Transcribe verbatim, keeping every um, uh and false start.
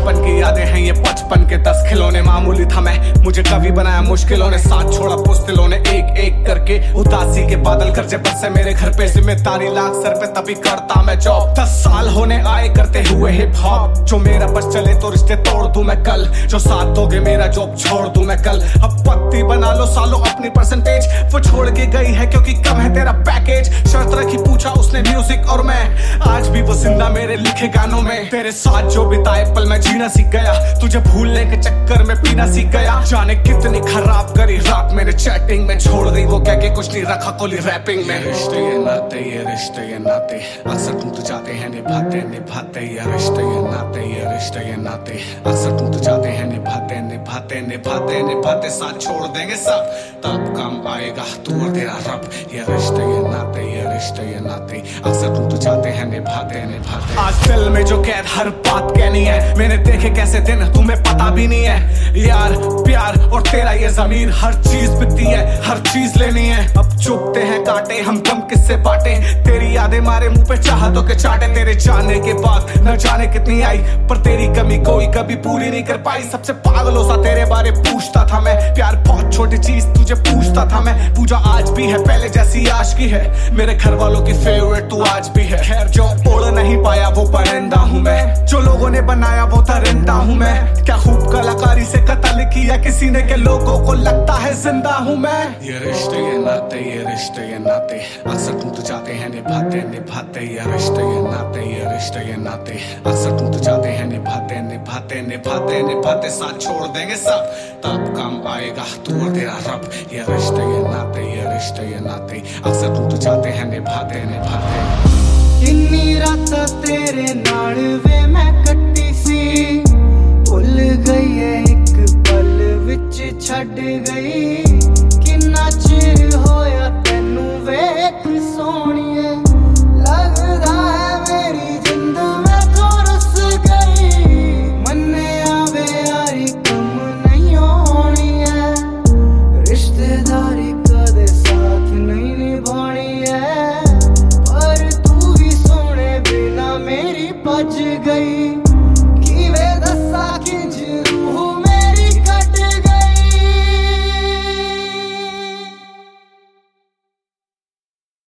बचपन की यादें हैं ये बचपन के दस खिलौने। मामूली था मैं, मुझे कभी बनाया मुश्किलों ने, साथ छोड़ा पुस्तलों ने एक एक करके। उदासी के बादल गरजे बरसे मेरे घर पे, जिम्मेदारी लाख सर पे तभी करता मैं जॉब। दस साल होने आए करते हुए हिप हॉप, जो मेरा बस चले तो रिश्ते तोड़ दूं मैं कल, जो साथ दोगे मेरा जॉब छोड़ दूं मैं कल। अब पत्ती बना लो सालों अपनी परसेंटेज, वो छोड़ के गई है क्योंकि कम है तेरा पैकेज। शर्त रखी पूछा उसने म्यूजिक और मैं, आज भी वो जिंदा मेरे लिखे गानों में। तेरे साथ जो बिताए पल मैं जीना सीख गया, तुझे भूलने के चक्कर में पीना सीख गया। जाने कितनी खराब करी रात मेरे चैटिंग में, छोड़ गई वो कह के कुछ नहीं रखा कोली रैपिंग में। रिश्ते ये नाते ये रिश्ते ये नाते अक्सर टूट जाते हैं निभाते निभाते। ये रिश्ते ये नाते ये रिश्ते ये नाते अक्सर टूट जाते हैं निभाते निभाते निभाते निभाते। साथ छोड़ देंगे सब तब काम आएगा तू और तेरा रब। ये रिश्ते ये नाते ये रिश्ते ये नाते अक्सर टूट जाते हैं निभाते निभाते। आज दिल में जो कैद हर बात कहनी है, मैंने देखे कैसे दिन तुम्हें पता भी नहीं है। यार प्यार और तेरा ये जमीर, हर चीज बिकती है हर चीज लेनी है। अब चुपते हैं कांटे हम गम किससे बांटे, तेरी यादें मारे मुंह पे चाहतों के चाटे। तेरे जाने के बाद न जाने कितनी आई, पर तेरी कमी कोई कभी पूरी नहीं कर पाई। सबसे पागलों सा तेरे बारे पूछता था मैं, प्यार बहुत छोटी चीज तुझे पूछता था मैं। पूजा आज भी है पहले जैसी आज की है, मेरे घर वालों की फेवरेट तू आज भी है। खैर जो उड़ नहीं पाया वो परिंदा हूँ मैं, जो लोगों ने बनाया वो दरिंदा हूँ मैं। क्या खूब कलाकारी से कत्ल किया किसी ने के लोगों को लगता है जिंदा हूँ मैं। ये रिश्ते ये नाते ये रिश्ते ये नाते अक्सर टूट जाते हैं निभाते निभाते। ये रिश्ते ये नाते ये रिश्ते ये नाते अक्सर टूट जाते हैं निभाते निभाते निभाते निभाते। साथ छोड़ देंगे सब तब काम आएगा तू और तेरा रब। ये रिश्ते ये नाते ये रिश्ते ये नाते अक्सर टूट जाते हैं निभाते निभाते। इन्नी रातां तेरे नाल वे मैं कट्टी सी, भुल गई है एक पल विच छड़ गई